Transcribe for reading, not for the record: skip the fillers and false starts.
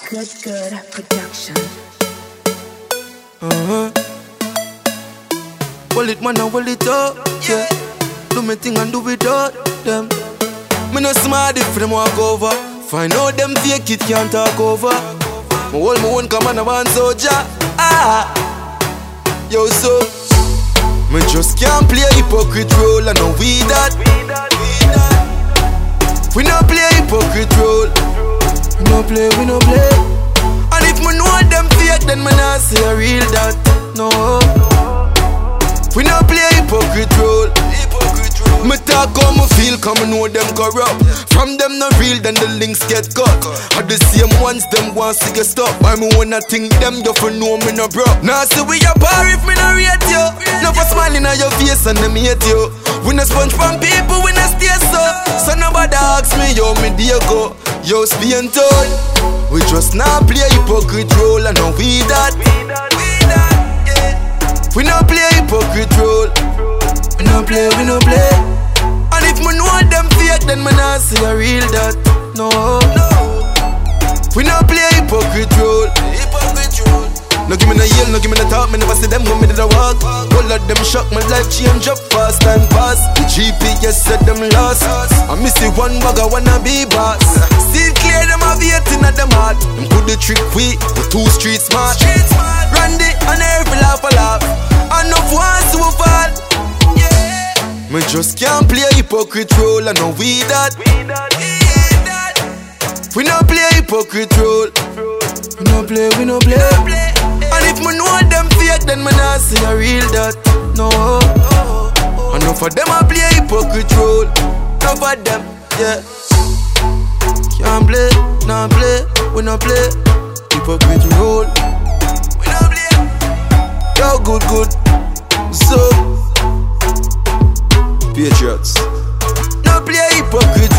Good production. Hold it man and hold it up, yeah. Do me thing and do without them. Me no smart if them walk over. Find out them fake it can't talk over. Me hold my own command and one soldier. Yo so me just can't play hypocrite role. I know we that. We no play hypocrite role. We no play. And if me know them fake, then me not say a real that. No. We no play hypocrite role. Me talk how me feel, come me know them corrupt. From them no real, then the links get cut. Are the same ones them want to get stuck. Why me wanna think them, you for know me no broke. Now say we a bar if me no rate you. Never smiling at your face and them hate you. We no sponge from people, we no stay so. So nobody ask me, yo me dear go. Yo being told, we just not play hypocrite role. I know we that. We no play hypocrite role. We no play. And if me know them fake, then me not say a real that. No. We no play hypocrite role. No give me no yell, no give me no talk. Me never see them when me did a walk. All of them shock, my life change up fast and fast. The GPS said them lost. I miss the one bag, I wanna be boss. Still clear them a waiting at them heart. Them put the trick we two street smart. Randy and every laugh a laugh. Enough ones to fall. Me just can't play hypocrite role. I know we that. We no play hypocrite role. We no play. And if me know them fake, then me not say a real that. No. Enough of them a play hypocrite role. Enough of them, yeah. Can't play, nah play. We no play hypocrite role. We no play. Yo, good. So Patriots. No play hypocrite